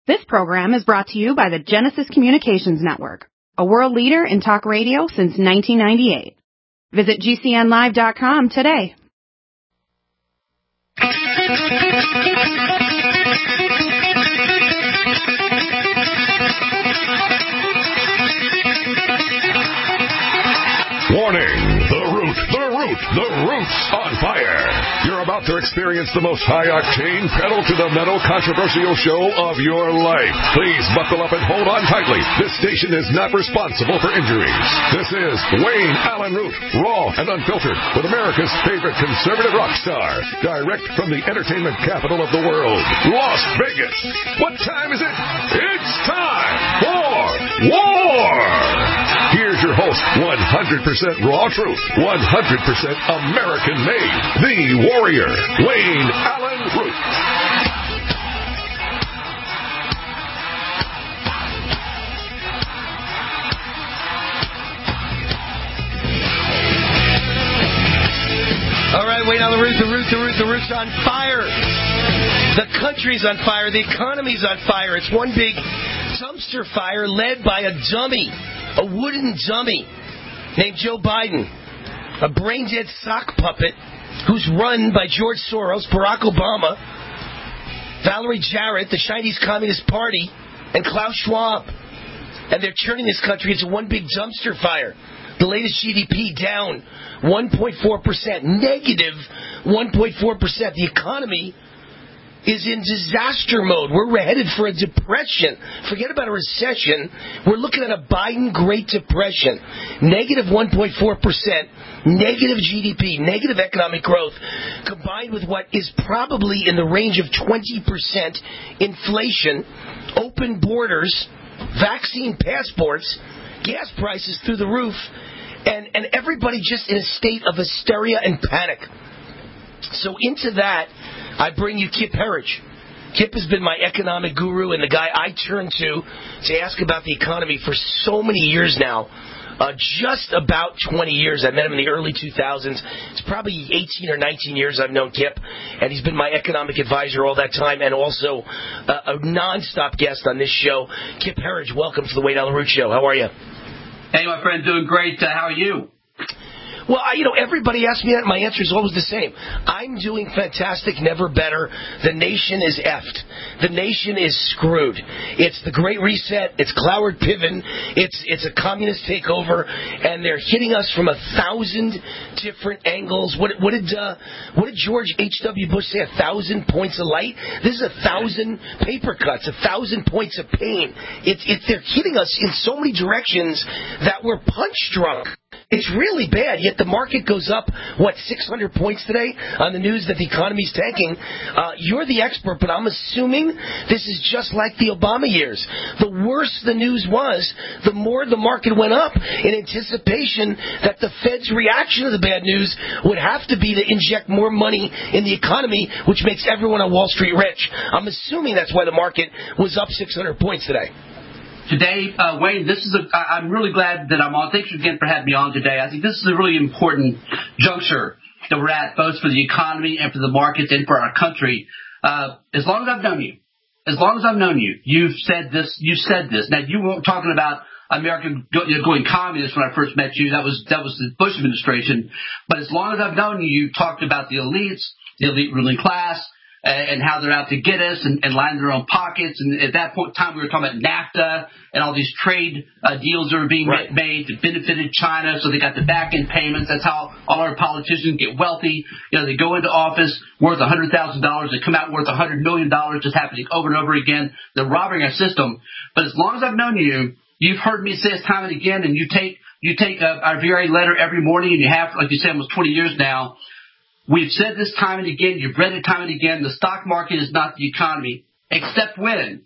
This program is brought to you by the Genesis Communications Network, a world leader in talk radio since 1998. Visit GCNlive.com today. Warning! The root's on fire. You're about to experience the most high-octane, pedal-to-the-metal controversial show of your life. Please buckle up and hold on tightly. This station is not responsible for injuries. This is Wayne Allen Root, raw and unfiltered, with America's favorite conservative rock star, direct from the entertainment capital of the world, Las Vegas. What time is it? It's time for war! Here's your host, 100% raw truth, 100% American-made, the warrior, Wayne Allen Root. All right, Wayne Allen Root, the root's on fire. The country's on fire. The economy's on fire. It's one big dumpster fire led by a dummy, a wooden dummy named Joe Biden, a brain-dead sock puppet who's run by George Soros, Barack Obama, Valerie Jarrett, the Chinese Communist Party, and Klaus Schwab. And they're turning this country into one big dumpster fire. The latest GDP down 1.4%, negative 1.4%. The economy is in disaster mode. We're headed for a depression. Forget about a recession. We're looking at a Biden Great Depression. Negative 1.4%, negative GDP, negative economic growth, combined with what is probably in the range of 20% inflation, open borders, vaccine passports, gas prices through the roof, and everybody just in a state of hysteria and panic. So into that, I bring you Kip Herriage. Kip has been my economic guru and the guy I turn to ask about the economy for so many years now. Just about 20 years. I met him in the early 2000s. It's probably 18 or 19 years I've known Kip, and he's been my economic advisor all that time and also a nonstop guest on this show. Kip Herriage, welcome to the Wayne Allen Root Show. How are you? Hey, my friend, doing great. How are you? Well, everybody asks me that. My answer is always the same. I'm doing fantastic, never better. The nation is effed. The nation is screwed. It's the Great Reset. It's Cloward Piven. It's a communist takeover, and they're hitting us from 1,000 different angles. What did George H.W. Bush say? 1,000 points of light. This is 1,000 paper cuts. 1,000 points of pain. They're hitting us in so many directions that we're punch drunk. It's really bad, yet the market goes up, 600 points today on the news that the economy's tanking. You're the expert, but I'm assuming this is just like the Obama years. The worse the news was, the more the market went up in anticipation that the Fed's reaction to the bad news would have to be to inject more money in the economy, which makes everyone on Wall Street rich. I'm assuming that's why the market was up 600 points today. Today, Wayne, I'm really glad that I'm on. Thanks again for having me on today. I think this is a really important juncture that we're at, both for the economy and for the markets and for our country. As long as I've known you, you've said this. Now, you weren't talking about America going communist when I first met you. That was the Bush administration. But as long as I've known you, you talked about the elites, the elite ruling class, and how they're out to get us and line their own pockets. And at that point in time, we were talking about NAFTA and all these trade deals that were being made that benefited China, so they got the back-end payments. That's how all our politicians get wealthy. They go into office worth $100,000. They come out worth $100 million, just happening over and over again. They're robbing our system. But as long as I've known you, you've heard me say this time and again, and you take our VRA letter every morning, and you have, like you said, almost 20 years now. We've said this time and again, you've read it time and again, the stock market is not the economy, except when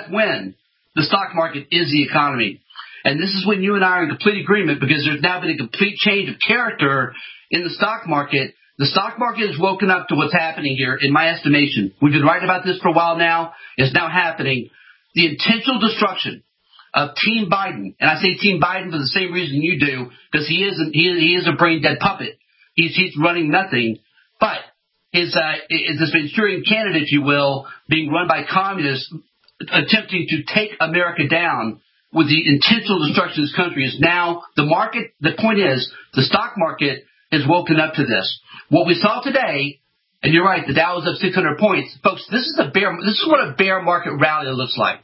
the stock market is the economy. And this is when you and I are in complete agreement, because there's now been a complete change of character in the stock market. The stock market has woken up to what's happening here, in my estimation. We've been writing about this for a while now. It's now happening. The intentional destruction of Team Biden, and I say Team Biden for the same reason you do, because he is a brain-dead puppet. He's running nothing. But this Manchurian candidate, if you will, being run by communists, attempting to take America down with the intentional destruction of this country is now the market. The point is, the stock market has woken up to this. What we saw today, and you're right, the Dow was up 600 points. Folks, this is what a bear market rally looks like.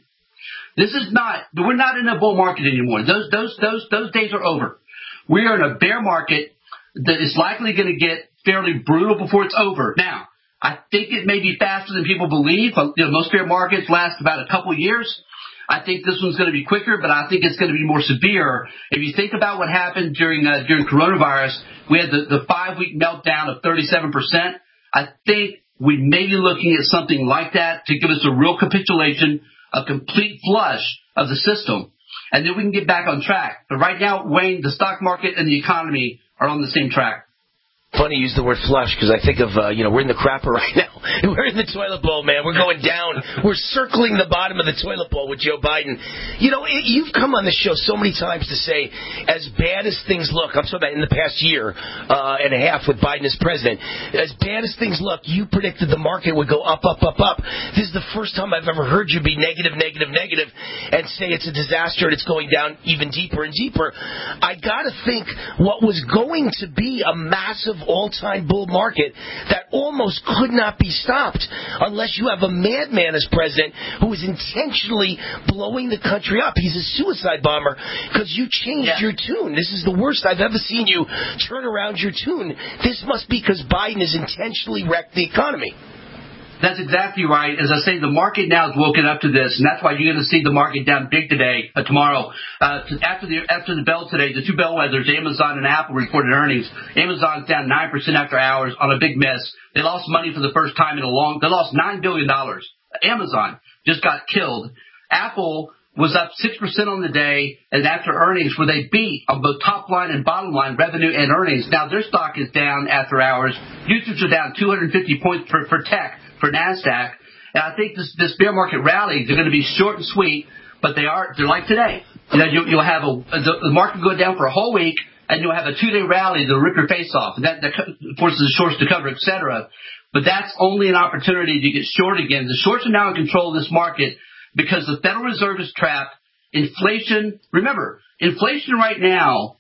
We're not in a bull market anymore. Those days are over. We are in a bear market that is likely going to get fairly brutal before it's over. Now, I think it may be faster than people believe. Most bear markets last about a couple of years. I think this one's going to be quicker, but I think it's going to be more severe. If you think about what happened during coronavirus, we had the 5-week meltdown of 37%. I think we may be looking at something like that to give us a real capitulation, a complete flush of the system, and then we can get back on track. But right now, Wayne, the stock market and the economy are on the same track. Funny you use the word flush because I think of, we're in the crapper right now. We're in the toilet bowl, man. We're going down. We're circling the bottom of the toilet bowl with Joe Biden. You've come on the show so many times to say, as bad as things look, I'm talking about in the past year and a half with Biden as president, as bad as things look, you predicted the market would go up, up, up, up. This is the first time I've ever heard you be negative, and say it's a disaster and it's going down even deeper and deeper. I got to think what was going to be a massive all-time bull market that almost could not be stopped unless you have a madman as president who is intentionally blowing the country up. He's a suicide bomber because you changed your tune. This is the worst I've ever seen you turn around your tune. This must be because Biden has intentionally wrecked the economy. That's exactly right. As I say, the market now has woken up to this, and that's why you're going to see the market down big today, tomorrow. After the bell today, the two bellwethers, Amazon and Apple, reported earnings. Amazon's down 9% after hours on a big miss. They lost money for the first time in they lost $9 billion. Amazon just got killed. Apple was up 6% on the day, and after earnings, where they beat on both top line and bottom line revenue and earnings. Now their stock is down after hours. Futures are down 250 points for tech. For NASDAQ, and I think this bear market rally, they're going to be short and sweet, but they're like today. You'll have the market go down for a whole week, and you'll have a 2-day rally that'll rip your face off, and that forces the shorts to cover, etc. But that's only an opportunity to get short again. The shorts are now in control of this market because the Federal Reserve is trapped. Inflation, remember, inflation right now,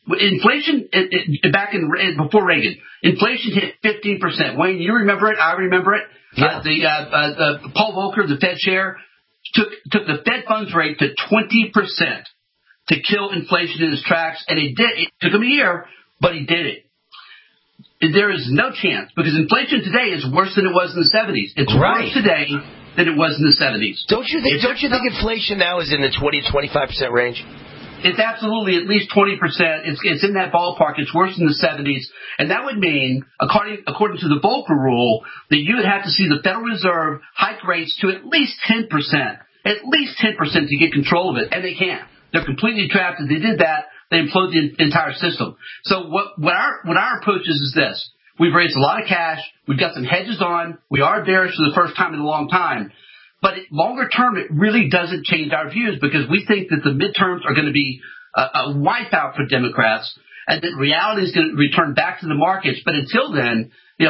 before Reagan, inflation hit 15%. Wayne, you remember it? I remember it. Yeah. Paul Volcker, the Fed chair, took the Fed funds rate to 20% to kill inflation in his tracks, and he did. It took him a year, but he did it. There is no chance because inflation today is worse than it was in the 70s. It's worse today than it was in the 70s. Don't you think inflation now is in the 20 to 25% range? It's absolutely at least 20%. It's in that ballpark. It's worse than the 70s. And that would mean, according to the Volcker rule, that you would have to see the Federal Reserve hike rates to at least 10%. At least 10% to get control of it. And they can't. They're completely trapped. If they did that, they implode the entire system. So what our approach is this. We've raised a lot of cash. We've got some hedges on. We are bearish for the first time in a long time. But longer term, it really doesn't change our views because we think that the midterms are going to be a wipeout for Democrats and that reality is going to return back to the markets. But until then,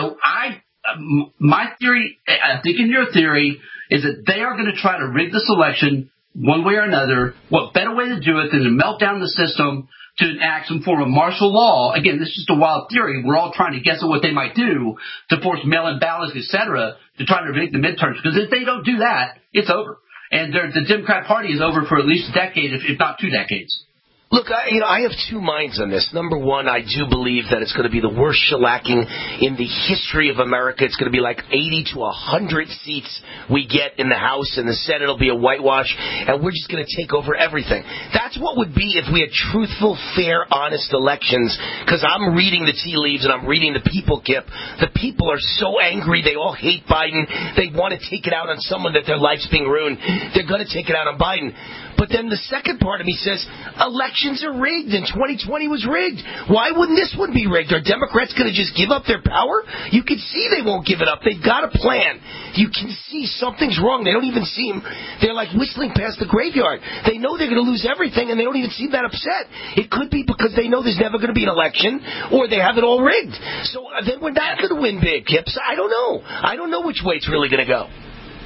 my theory, I think in your theory, is that they are going to try to rig this election one way or another. What better way to do it than to melt down the system, to enact some form of martial law? Again, this is just a wild theory. We're all trying to guess at what they might do to force mail-in ballots, etc., to try to rig the midterms. Because if they don't do that, it's over. And the Democrat Party is over for at least a decade, if not 2 decades. Look, I have two minds on this. Number one, I do believe that it's going to be the worst shellacking in the history of America. It's going to be like 80 to 100 seats we get in the House, and the Senate will be a whitewash, and we're just going to take over everything. That's what would be if we had truthful, fair, honest elections, because I'm reading the tea leaves and I'm reading the people, Kip. The people are so angry. They all hate Biden. They want to take it out on someone that their life's being ruined. They're going to take it out on Biden. But then the second part of me says, elections are rigged, and 2020 was rigged. Why wouldn't this one be rigged? Are Democrats going to just give up their power? You can see they won't give it up. They've got a plan. You can see something's wrong. They don't even seem, they're like whistling past the graveyard. They know they're going to lose everything, and they don't even seem that upset. It could be because they know there's never going to be an election, or they have it all rigged. So then we're not going to win big, Kips. I don't know. I don't know which way it's really going to go.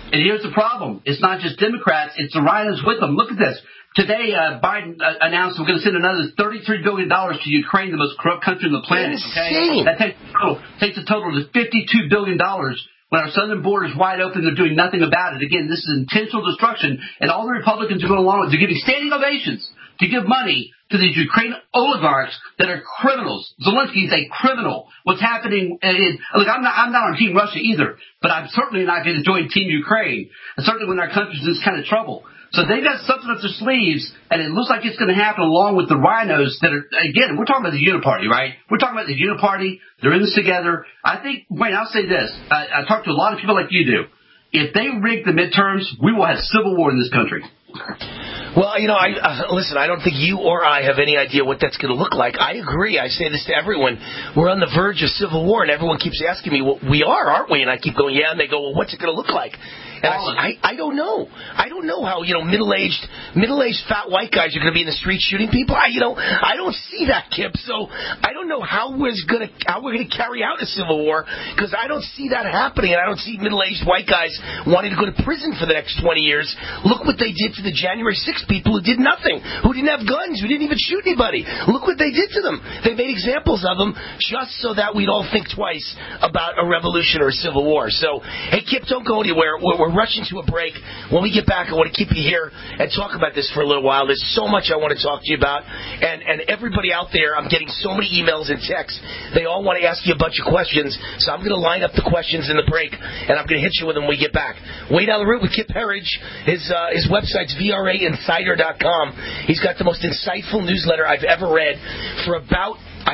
And here's the problem. It's not just Democrats. It's the rhinos with them. Look at this. Today, Biden announced we're going to send another $33 billion to Ukraine, the most corrupt country on the planet. Okay? That takes a total of $52 billion. When our southern border is wide open, they're doing nothing about it. Again, this is intentional destruction, and all the Republicans are going along with it. They're giving standing ovations to give money to these Ukrainian oligarchs that are criminals. Zelensky is a criminal. What's happening is, look, I'm not on Team Russia either, but I'm certainly not going to join Team Ukraine, and certainly when our country's in this kind of trouble. So they got something up their sleeves, and it looks like it's going to happen along with the rhinos that are, again, we're talking about the Uniparty, right? We're talking about the Uniparty. They're in this together. I think, Wayne, I'll say this. I talk to a lot of people like you do. If they rig the midterms, we will have civil war in this country. Well, listen, I don't think you or I have any idea what that's going to look like. I agree. I say this to everyone. We're on the verge of civil war, and everyone keeps asking me, well, we are, aren't we? And I keep going, yeah, and they go, well, what's it going to look like? And I don't know. I don't know how, middle-aged fat white guys are going to be in the streets shooting people. I don't see that, Kip. So I don't know how we're going to carry out a civil war, because I don't see that happening, and I don't see middle-aged white guys wanting to go to prison for the next 20 years. Look what they did to the January 6th people who did nothing, who didn't have guns, who didn't even shoot anybody. Look what they did to them. They made examples of them just so that we'd all think twice about a revolution or a civil war. So, hey, Kip, don't go anywhere. We're rushing to a break. When we get back, I want to keep you here and talk about this for a little while. There's so much I want to talk to you about. And everybody out there, I'm getting so many emails and texts. They all want to ask you a bunch of questions. So I'm going to line up the questions in the break, and I'm going to hit you with them when we get back. Wade Alaroot with Kip Herridge. His website's VRAinsider.com. He's got the most insightful newsletter I've ever read for about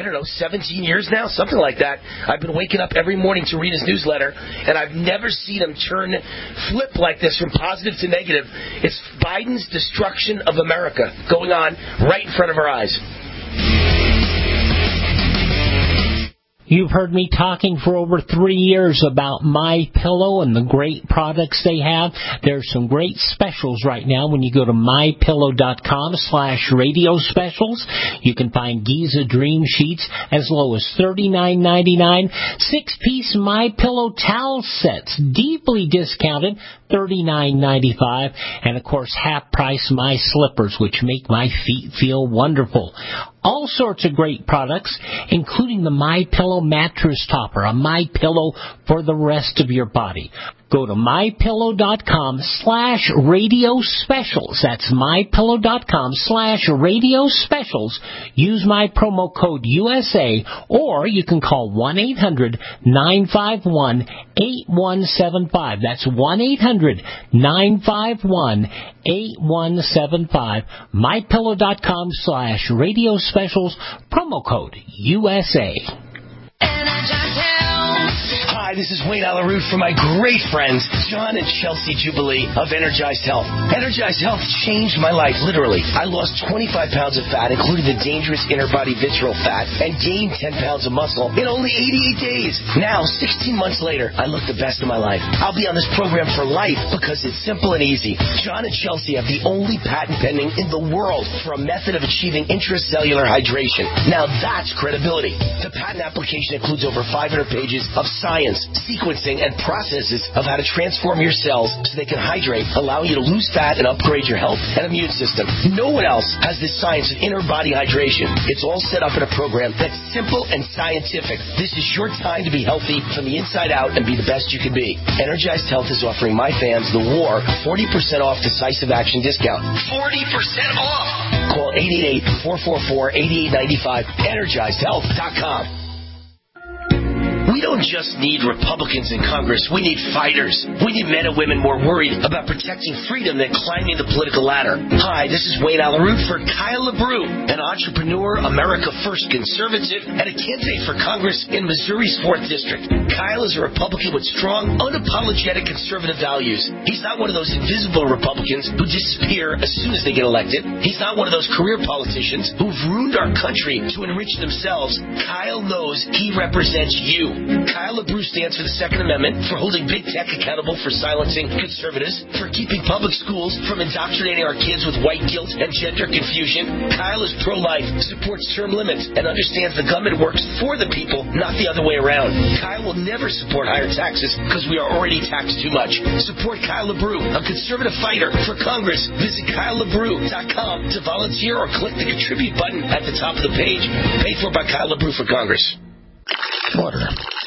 17 years now, something like that. I've been waking up every morning to read his newsletter, and I've never seen him flip like this from positive to negative. It's Biden's destruction of America going on right in front of our eyes. You've heard me talking for over 3 years about MyPillow and the great products they have. There's some great specials right now when you go to mypillow.com/radio specials. You can find Giza Dream Sheets as low as $39.99. 6-piece MyPillow towel sets, deeply discounted, $39.95. And, of course, half-price My Slippers, which make my feet feel wonderful. All sorts of great products, including the MyPillow mattress topper, a MyPillow for the rest of your body. Go to mypillow.com/radio specials. That's mypillow.com/radio specials. Use my promo code USA, or you can call 1-800-951-8175. That's 1-800-951-8175. mypillow.com/radio specials. Promo code USA. Hi, this is Wayne Alaroot for my great friends, John and Chelsea Jubilee of Energized Health. Energized Health changed my life, literally. I lost 25 pounds of fat, including the dangerous inner body visceral fat, and gained 10 pounds of muscle in only 88 days. Now, 16 months later, I look the best of my life. I'll be on this program for life because it's simple and easy. John and Chelsea have the only patent pending in the world for a method of achieving intracellular hydration. Now that's credibility. The patent application includes over 500 pages of science, sequencing, and processes of how to transform your cells so they can hydrate, allowing you to lose fat and upgrade your health and immune system. No one else has this science of inner body hydration. It's all set up in a program that's simple and scientific. This is your time to be healthy from the inside out and be the best you can be. Energized Health is offering my fans, The War, 40% off decisive action discount. 40% off! Call 888-444-8895, EnergizedHealth.com. We don't just need Republicans in Congress. We need fighters. We need men and women more worried about protecting freedom than climbing the political ladder. Hi, this is Wayne Alaroot for Kyle LaBrue, an entrepreneur, America First conservative, and a candidate for Congress in Missouri's 4th District. Kyle is a Republican with strong, unapologetic conservative values. He's not one of those invisible Republicans who disappear as soon as they get elected. He's not one of those career politicians who've ruined our country to enrich themselves. Kyle knows he represents you. Kyle LaBrue stands for the Second Amendment, for holding big tech accountable for silencing conservatives, for keeping public schools from indoctrinating our kids with white guilt and gender confusion. Kyle is pro-life, supports term limits, and understands the government works for the people, not the other way around. Kyle will never support higher taxes because we are already taxed too much. Support Kyle LaBrue, a conservative fighter for Congress. Visit KyleLaBrue.com to volunteer or click the contribute button at the top of the page. Paid for by Kyle LaBrue for Congress. Water.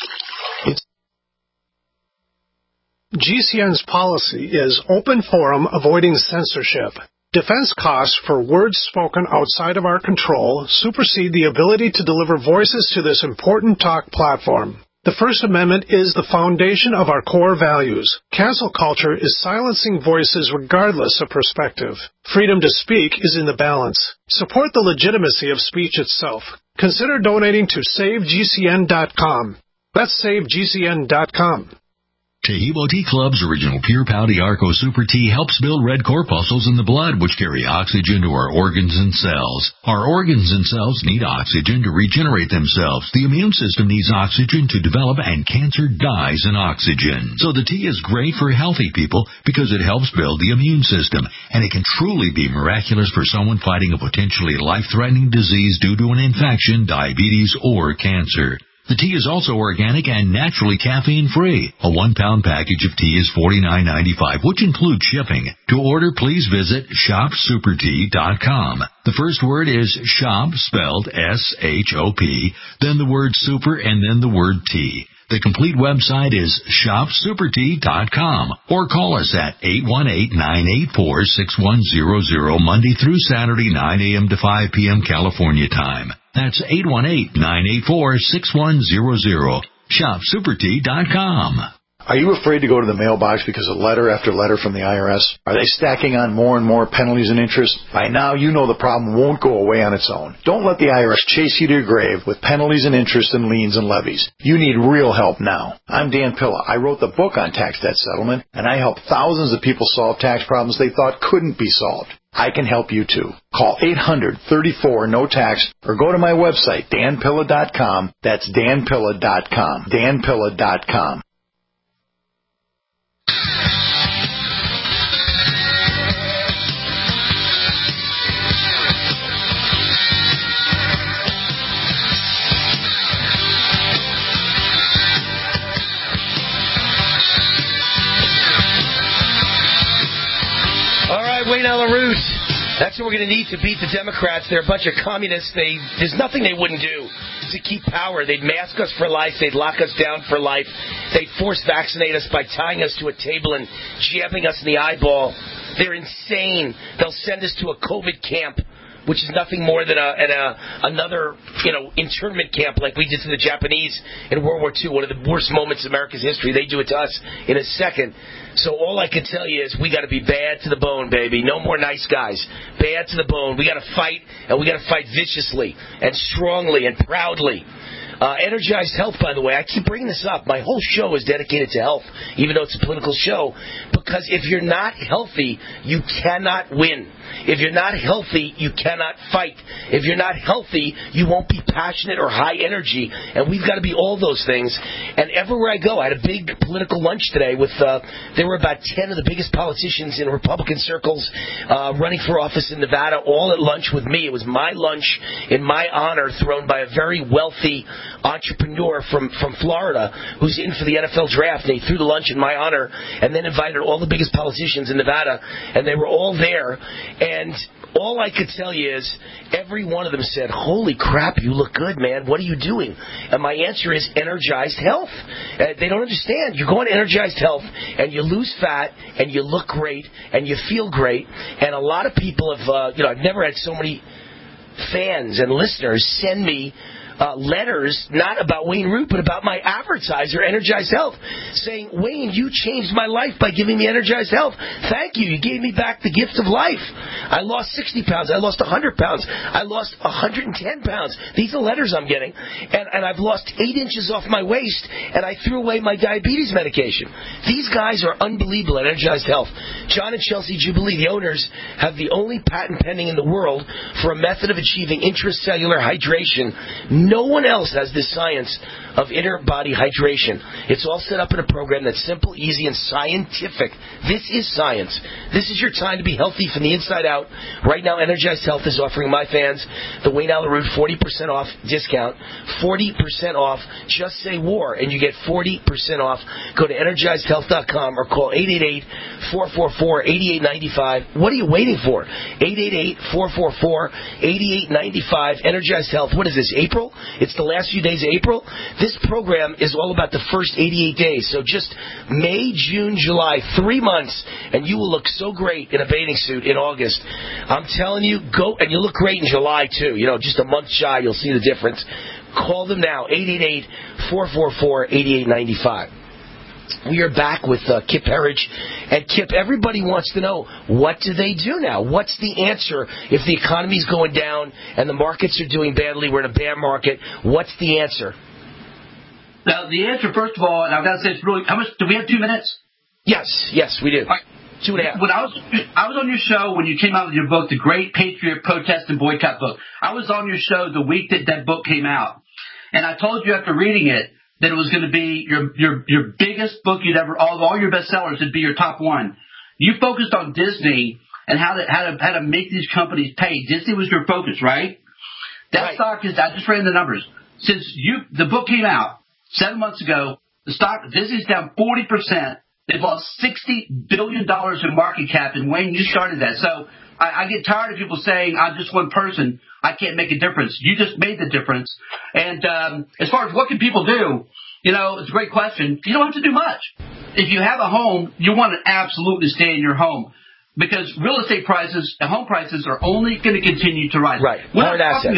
GCN's policy is open forum, avoiding censorship. Defense costs for words spoken outside of our control supersede the ability to deliver voices to this important talk platform. The First Amendment is the foundation of our core values. Cancel culture is silencing voices regardless of perspective. Freedom to speak is in the balance. Support the legitimacy of speech itself. Consider donating to SaveGCN.com. That's SaveGCN.com. Tehebo Tea Club's original Pure Pouty Arco Super Tea helps build red corpuscles in the blood, which carry oxygen to our organs and cells. Our organs and cells need oxygen to regenerate themselves. The immune system needs oxygen to develop, and cancer dies in oxygen. So the tea is great for healthy people because it helps build the immune system, and it can truly be miraculous for someone fighting a potentially life-threatening disease due to an infection, diabetes, or cancer. The tea is also organic and naturally caffeine-free. A 1-pound package of tea is $49.95, which includes shipping. To order, please visit shopsupertea.com. The first word is shop, spelled S-H-O-P, then the word super, and then the word tea. The complete website is shopsupertea.com, or call us at 818-984-6100, Monday through Saturday, 9 a.m. to 5 p.m. California time. That's 818-984-6100. ShopSuperTea.com. Are you afraid to go to the mailbox because of letter after letter from the IRS? Are they stacking on more and more penalties and interest? By now, you know the problem won't go away on its own. Don't let the IRS chase you to your grave with penalties and interest and liens and levies. You need real help now. I'm Dan Pilla. I wrote the book on tax debt settlement, and I help thousands of people solve tax problems they thought couldn't be solved. I can help you too. Call 800-34-NO-TAX or go to my website, danpilla.com. That's danpilla.com. danpilla.com. Wayne Allyn Root. That's what we're going to need to beat the Democrats. They're a bunch of communists. There's nothing they wouldn't do to keep power. They'd mask us for life. They'd lock us down for life. They'd force vaccinate us by tying us to a table and jabbing us in the eyeball. They're insane. They'll send us to a COVID camp, which is nothing more than another internment camp like we did to the Japanese in World War II, one of the worst moments in America's history. They do it to us in a second. So all I can tell you is we got to be bad to the bone, baby. No more nice guys. Bad to the bone. We got to fight, and we got to fight viciously and strongly and proudly. Energized Health, by the way, I keep bringing this up. My whole show is dedicated to health, even though it's a political show, because if you're not healthy, you cannot win. If you're not healthy, you cannot fight. If you're not healthy, you won't be passionate or high energy, and we've got to be all those things. And everywhere I go, I had a big political lunch today with, there were about 10 of the biggest politicians in Republican circles running for office in Nevada, all at lunch with me. It was my lunch in my honor, thrown by a very wealthy entrepreneur from Florida who's in for the NFL draft. They threw the lunch in my honor and then invited all the biggest politicians in Nevada, and they were all there. And all I could tell you is every one of them said, "Holy crap, you look good, man. What are you doing?" And my answer is Energized Health. They don't understand. You go on Energized Health and you lose fat and you look great and you feel great. And a lot of people have, I've never had so many fans and listeners send me letters, not about Wayne Root, but about my advertiser, Energized Health, saying, "Wayne, you changed my life by giving me Energized Health. Thank you. You gave me back the gift of life. I lost 60 pounds. I lost 100 pounds. I lost 110 pounds. These are letters I'm getting. And I've lost 8 inches off my waist, and I threw away my diabetes medication." These guys are unbelievable at Energized Health. John and Chelsea Jubilee, the owners, have the only patent pending in the world for a method of achieving intracellular hydration No one else has this science of inner body hydration. It's all set up in a program that's simple, easy, and scientific. This is science. This is your time to be healthy from the inside out. Right now, Energized Health is offering my fans the Wayne Allyn Root 40% off discount. 40% off. Just say war, and you get 40% off. Go to EnergizedHealth.com or call 888-444-8895. What are you waiting for? 888-444-8895. Energized Health. What is this, April? It's the last few days of April. This program is all about the first 88 days. So just May, June, July, 3 months, and you will look so great in a bathing suit in August. I'm telling you, go, and you look great in July, too. You know, just a month shy, you'll see the difference. Call them now, 888-444-8895. We are back with Kip Herriage. And Kip, everybody wants to know, what do they do now? What's the answer if the economy's going down and the markets are doing badly, we're in a bear market? What's the answer? Now, the answer, first of all, and I've got to say, it's really, how much, do we have 2 minutes? Yes, we do. All right. 2.5. When I was on your show when you came out with your book, The Great Patriot Protest and Boycott book. I was on your show the week that book came out. And I told you after reading it that it was going to be your biggest book you'd ever, all your bestsellers would be your top one. You focused on Disney and how to make these companies pay. Disney was your focus, right? That stock is, I just ran the numbers. Since the book came out 7 months ago, the stock, Disney's down 40%. They've lost $60 billion in market cap, and Wayne, you started that. So I get tired of people saying, I'm just one person, I can't make a difference. You just made the difference. And as far as what can people do, you know, it's a great question. You don't have to do much. If you have a home, you want to absolutely stay in your home, because real estate prices and home prices are only going to continue to rise. Right. We're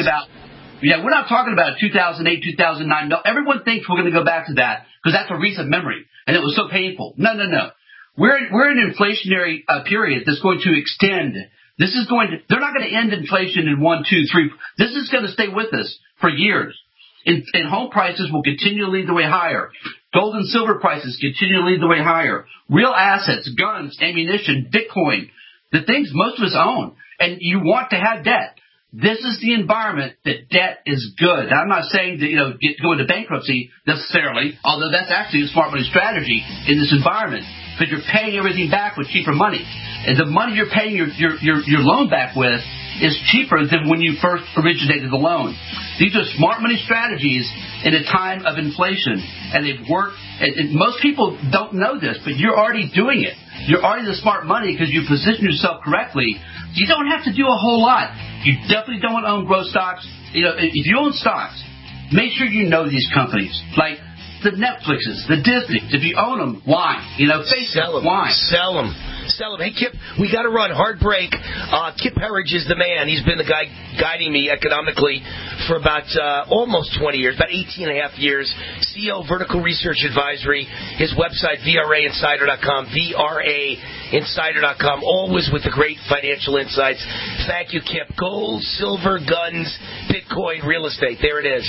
not talking about 2008, 2009. No, everyone thinks we're going to go back to that because that's a recent memory, and it was so painful. No. We're in an inflationary period that's going to extend. They're not going to end inflation in 1, 2, 3. This is going to stay with us for years. And home prices will continue to lead the way higher. Gold and silver prices continue to lead the way higher. Real assets, guns, ammunition, Bitcoin, the things most of us own. And you want to have debt. This is the environment that debt is good. I'm not saying that, go into bankruptcy necessarily, although that's actually a smart money strategy in this environment, because you're paying everything back with cheaper money. And the money you're paying your loan back with is cheaper than when you first originated the loan. These are smart money strategies in a time of inflation, and they've worked. And most people don't know this, but you're already doing it. You're already the smart money because you position yourself correctly. You don't have to do a whole lot. You definitely don't own growth stocks. If you own stocks, make sure you know these companies, like the Netflixes, the Disneys. If you own them, why? Facebook, why? Sell them. Hey, Kip, we got to run. Hard break. Kip Herriage is the man. He's been the guy guiding me economically for about almost 20 years, about 18 and a half years. CEO, Vertical Research Advisory. His website, VRAinsider.com, VRAinsider.com, always with the great financial insights. Thank you, Kip. Gold, silver, guns, Bitcoin, real estate. There it is.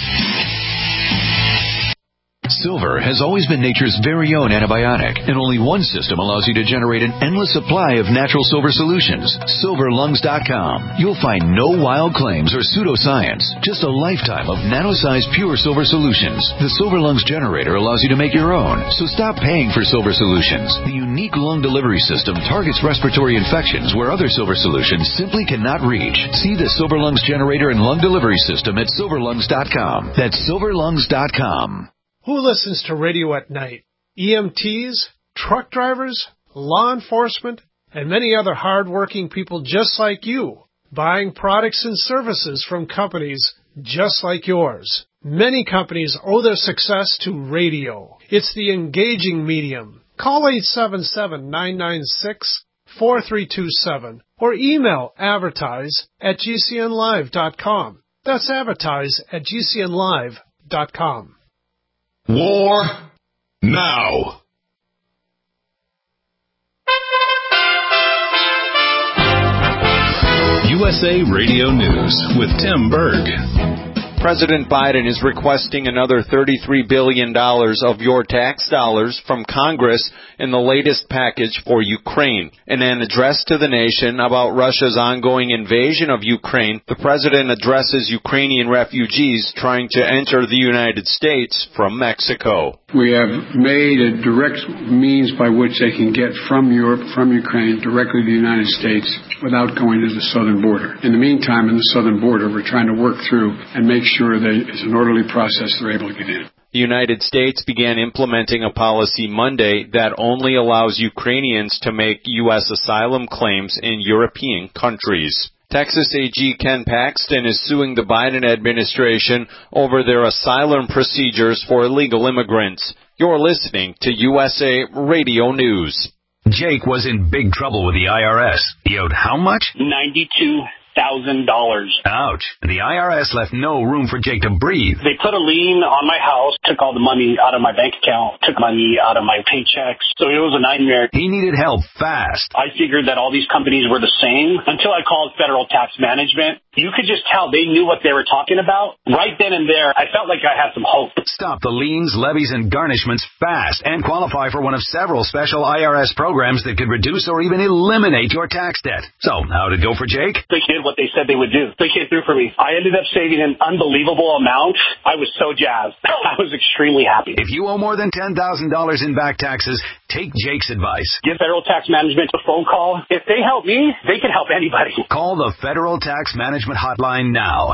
Silver has always been nature's very own antibiotic, and only one system allows you to generate an endless supply of natural silver solutions. SilverLungs.com. You'll find no wild claims or pseudoscience, just a lifetime of nano-sized pure silver solutions. The Silver Lungs generator allows you to make your own, so stop paying for silver solutions. The unique lung delivery system targets respiratory infections where other silver solutions simply cannot reach. See the Silver Lungs generator and lung delivery system at SilverLungs.com. That's SilverLungs.com. Who listens to radio at night? EMTs, truck drivers, law enforcement, and many other hard-working people just like you, buying products and services from companies just like yours. Many companies owe their success to radio. It's the engaging medium. Call 877-996-4327 or email advertise@gcnlive.com. That's advertise@gcnlive.com. War now. USA Radio News with Tim Berg. President Biden is requesting another $33 billion of your tax dollars from Congress in the latest package for Ukraine. In an address to the nation about Russia's ongoing invasion of Ukraine, the president addresses Ukrainian refugees trying to enter the United States from Mexico. We have made a direct means by which they can get from Europe, from Ukraine, directly to the United States without going to the southern border. In the meantime, in the southern border, we're trying to work through and make sure that it's an orderly process they're able to get in. The United States began implementing a policy Monday that only allows Ukrainians to make U.S. asylum claims in European countries. Texas AG Ken Paxton is suing the Biden administration over their asylum procedures for illegal immigrants. You're listening to USA Radio News. Jake was in big trouble with the IRS. He owed how much? $92,000. Ouch. The IRS left no room for Jake to breathe. They put a lien on my house, took all the money out of my bank account, took money out of my paychecks. So it was a nightmare. He needed help fast. I figured that all these companies were the same until I called Federal Tax Management. You could just tell they knew what they were talking about. Right then and there, I felt like I had some hope. Stop the liens, levies, and garnishments fast and qualify for one of several special IRS programs that could reduce or even eliminate your tax debt. So, how did it go for Jake? They did what they said they would do. They came through for me. I ended up saving an unbelievable amount. I was so jazzed. I was extremely happy. If you owe more than $10,000 in back taxes, take Jake's advice. Give Federal Tax Management a phone call. If they help me, they can help anybody. Call the Federal Tax Management hotline now.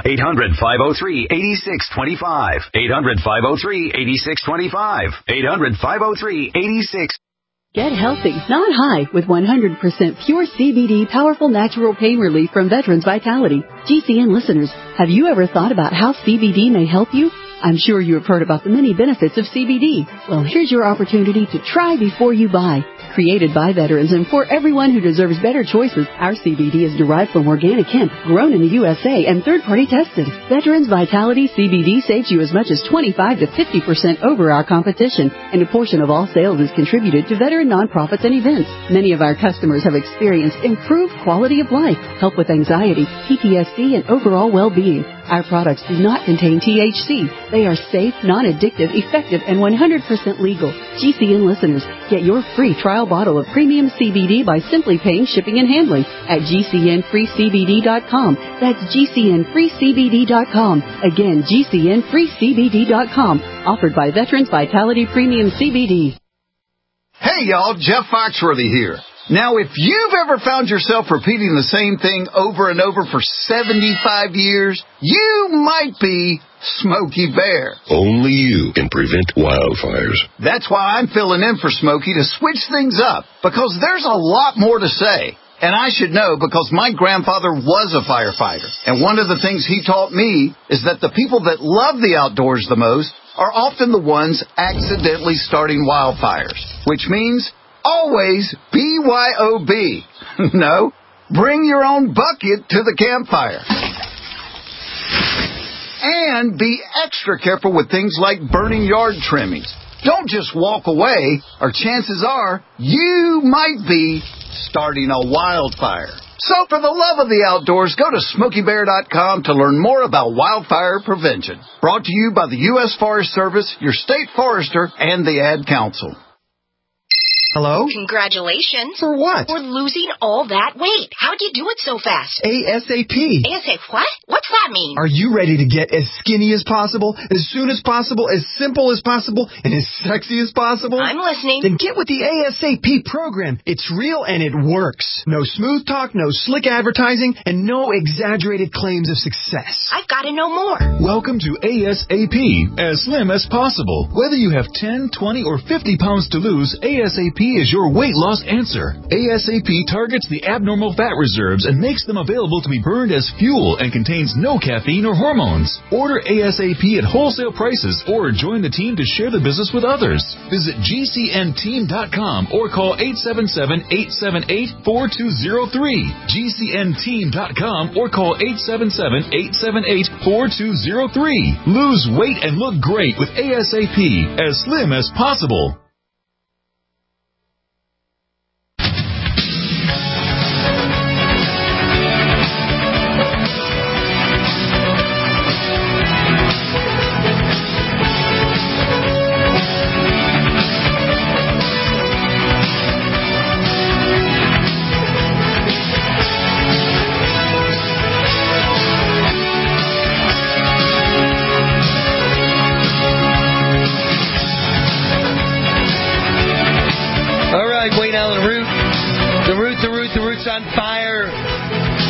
800-503-8625. 800-503-8625. 800-503-8625. Get healthy, not high, with 100% pure CBD powerful natural pain relief from Veterans Vitality. GCN listeners, have you ever thought about how CBD may help you? I'm sure you have heard about the many benefits of CBD. Well, here's your opportunity to try before you buy. Created by veterans and for everyone who deserves better choices, our CBD is derived from organic hemp, grown in the USA, and third-party tested. Veterans Vitality CBD saves you as much as 25 to 50% over our competition, and a portion of all sales is contributed to veteran nonprofits and events. Many of our customers have experienced improved quality of life, help with anxiety, PTSD, and overall well-being. Our products do not contain THC. They are safe, non-addictive, effective, and 100% legal. GCN listeners, get your free trial bottle of premium CBD by simply paying shipping and handling at GCNFreeCBD.com. That's GCNFreeCBD.com. Again, GCNFreeCBD.com. Offered by Veterans Vitality Premium CBD. Hey, y'all, Jeff Foxworthy here. Now, if you've ever found yourself repeating the same thing over and over for 75 years, you might be Smokey Bear. Only you can prevent wildfires. That's why I'm filling in for Smokey to switch things up, because there's a lot more to say. And I should know because my grandfather was a firefighter. And one of the things he taught me is that the people that love the outdoors the most are often the ones accidentally starting wildfires, which means always BYOB. No, bring your own bucket to the campfire. And be extra careful with things like burning yard trimmings. Don't just walk away, or chances are you might be starting a wildfire. So for the love of the outdoors, go to SmokeyBear.com to learn more about wildfire prevention. Brought to you by the U.S. Forest Service, your state forester, and the Ad Council. Hello? Congratulations. For what? For losing all that weight. How'd you do it so fast? ASAP. ASAP what? What's that mean? Are you ready to get as skinny as possible, as soon as possible, as simple as possible, and as sexy as possible? I'm listening. Then get with the ASAP program. It's real and it works. No smooth talk, no slick advertising, and no exaggerated claims of success. I've got to know more. Welcome to ASAP, as slim as possible. Whether you have 10, 20, or 50 pounds to lose, ASAP is your weight loss answer. ASAP targets the abnormal fat reserves and makes them available to be burned as fuel and contains no caffeine or hormones. Order ASAP at wholesale prices or join the team to share the business with others. Visit GCNteam.com or call 877-878-4203. GCNteam.com or call 877-878-4203. Lose weight and look great with ASAP, as slim as possible.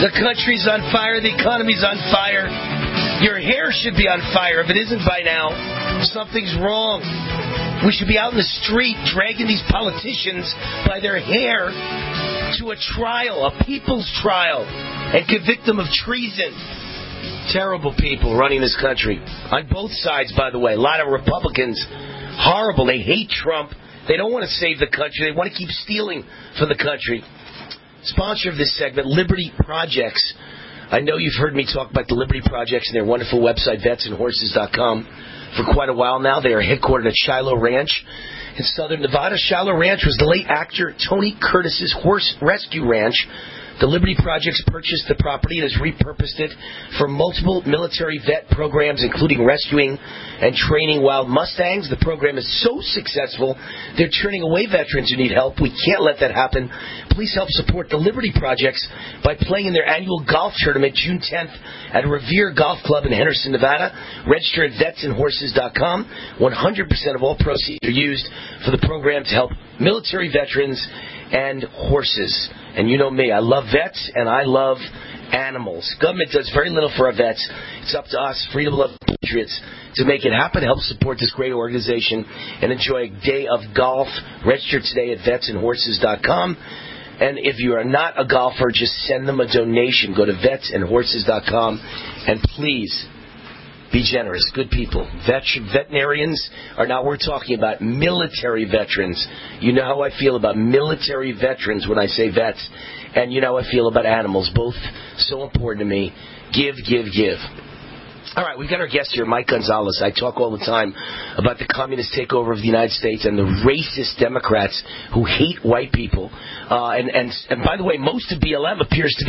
The country's on fire. The economy's on fire. Your hair should be on fire. If it isn't by now, something's wrong. We should be out in the street dragging these politicians by their hair to a trial, a people's trial, and convict them of treason. Terrible people running this country. On both sides, by the way. A lot of Republicans, horrible. They hate Trump. They don't want to save the country. They want to keep stealing from the country. Sponsor of this segment, Liberty Projects. I know you've heard me talk about the Liberty Projects and their wonderful website, vetsandhorses.com, for quite a while now. They are headquartered at Shiloh Ranch in southern Nevada. Shiloh Ranch was the late actor Tony Curtis's horse rescue ranch. The Liberty Projects purchased the property and has repurposed it for multiple military vet programs, including rescuing and training wild mustangs. The program is so successful, they're turning away veterans who need help. We can't let that happen. Please help support the Liberty Projects by playing in their annual golf tournament June 10th at Revere Golf Club in Henderson, Nevada. Register at vetsandhorses.com. 100% of all proceeds are used for the program to help military veterans and horses. And you know me, I love vets and I love animals. Government does very little for our vets. It's up to us, freedom loving patriots, to make it happen. Help support this great organization and enjoy a day of golf. Register today at vetsandhorses.com. And if you are not a golfer, just send them a donation. Go to vetsandhorses.com and please be generous. Good people. Veterinarians are not what we're talking about. Military veterans. You know how I feel about military veterans when I say vets. And you know how I feel about animals. Both so important to me. Give, give, give. All right, we've got our guest here, Mike Gonzalez. I talk all the time about the communist takeover of the United States and the racist Democrats who hate white people. And by the way, most of BLM,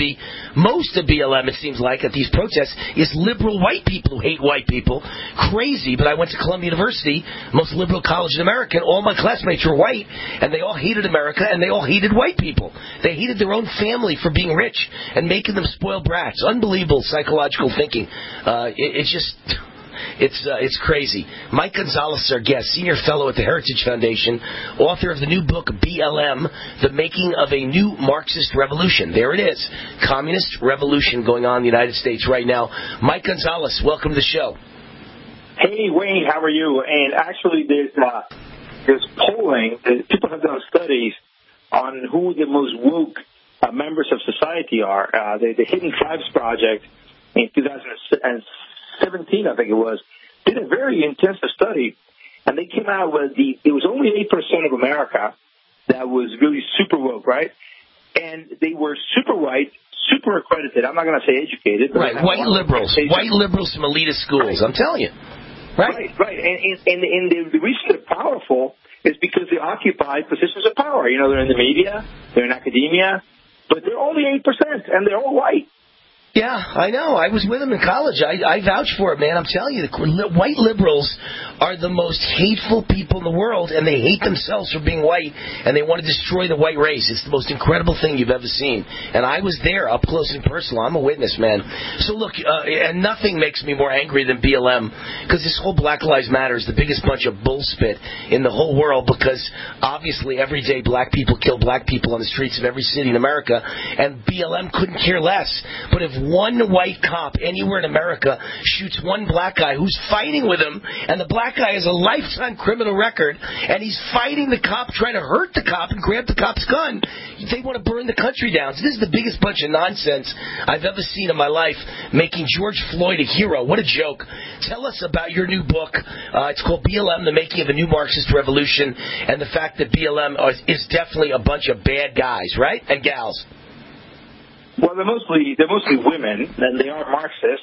it seems like, at these protests, is liberal white people who hate white people. Crazy, but I went to Columbia University, most liberal college in America, and all my classmates were white, and they all hated America, and they all hated white people. They hated their own family for being rich and making them spoiled brats. Unbelievable psychological thinking. It's crazy. Mike Gonzalez is our guest, senior fellow at the Heritage Foundation, author of the new book, BLM, The Making of a New Marxist Revolution. There it is. Communist revolution going on in the United States right now. Mike Gonzalez, welcome to the show. Hey, Wayne, how are you? And actually, there's polling. People have done studies on who the most woke members of society are. The Hidden Tribes Project in 2017, I think it was, did a very intensive study, and they came out with it was only 8% of America that was really super woke, right? And they were super white, super accredited. I'm not going to say educated. But right, white liberals from elitist schools, I'm telling you. Right. And the reason they're powerful is because they occupy positions of power. You know, they're in the media, they're in academia, but they're only 8%, and they're all white. Yeah, I know. I was with them in college. I vouch for it, man. I'm telling you, the white liberals are the most hateful people in the world, and they hate themselves for being white, and they want to destroy the white race. It's the most incredible thing you've ever seen. And I was there up close and personal. I'm a witness, man. So look, and nothing makes me more angry than BLM, because this whole Black Lives Matter is the biggest bunch of bullspit in the whole world, because obviously every day black people kill black people on the streets of every city in America, and BLM couldn't care less. But if one white cop anywhere in America shoots one black guy who's fighting with him, and the black guy has a lifetime criminal record, and he's fighting the cop, trying to hurt the cop and grab the cop's gun, they want to burn the country down. So this is the biggest bunch of nonsense I've ever seen in my life, making George Floyd a hero. What a joke. Tell us about your new book. It's called BLM, The Making of a New Marxist Revolution, and the fact that BLM is definitely a bunch of bad guys, right? And gals. Well, they're mostly women, and they are Marxist.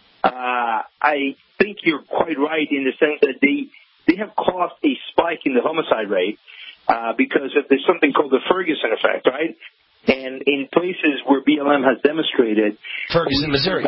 I think you're quite right in the sense that they have caused a spike in the homicide rate because there's something called the Ferguson effect, right? And in places where BLM has demonstrated, Ferguson, Missouri.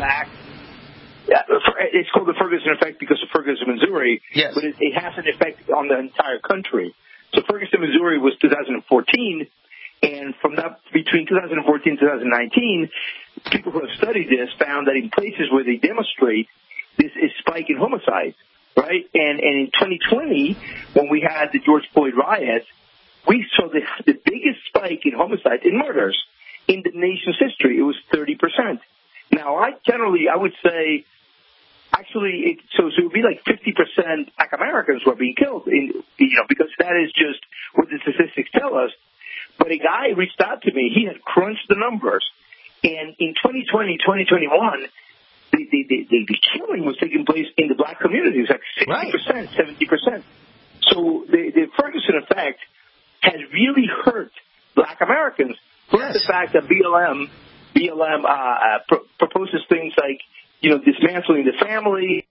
It's called the Ferguson effect because of Ferguson, Missouri. Yes. But it has an effect on the entire country. So Ferguson, Missouri was 2014. And from between 2014 and 2019, people who have studied this found that in places where they demonstrate this is spike in homicides, right? And in 2020, when we had the George Floyd riots, we saw the biggest spike in homicides, in murders, in the nation's history. It was 30%. Now, I would say, actually, so it would be like 50% Black Americans who are being killed, because that is just what the statistics tell us. But a guy reached out to me. He had crunched the numbers. And in 2020, 2021, the killing was taking place in the black community. It was like 60%, 70%. So the Ferguson effect has really hurt Black Americans. Plus the fact that BLM proposes things like, dismantling the family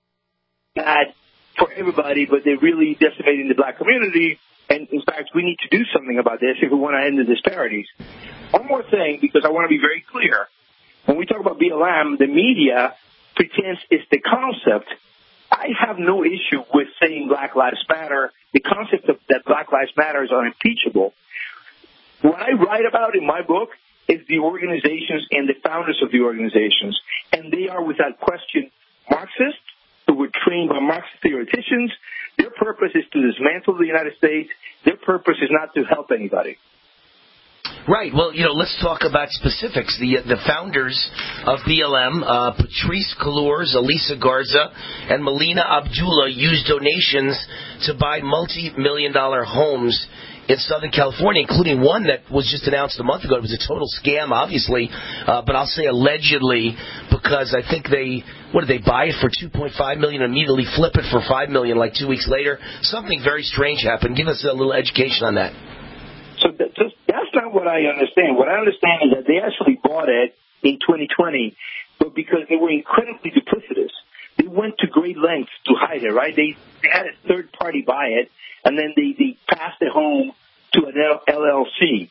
for everybody, but they're really decimating the black community. And, in fact, we need to do something about this if we want to end the disparities. One more thing, because I want to be very clear. When we talk about BLM, the media pretends it's the concept. I have no issue with saying Black Lives Matter. The concept of that Black Lives Matter is unimpeachable. What I write about in my book is the organizations and the founders of the organizations. And they are, without question, Marxists who were trained by Marxist theoreticians. Their purpose is to dismantle the United States. Their purpose is not to help anybody. Right. Well, let's talk about specifics. The founders of BLM, Patrisse Cullors, Elisa Garza, and Melina Abdullah used donations to buy multi-million-dollar homes in Southern California, including one that was just announced a month ago. It was a total scam, obviously, but I'll say allegedly, because I think they buy it for $2.5 million and immediately flip it for $5 million like 2 weeks later? Something very strange happened. Give us a little education on that. So that's not what I understand. What I understand is that they actually bought it in 2020, but because they were incredibly duplicitous. They went to great lengths to hide it, right? They had a third party buy it, and then they passed it home to an LLC.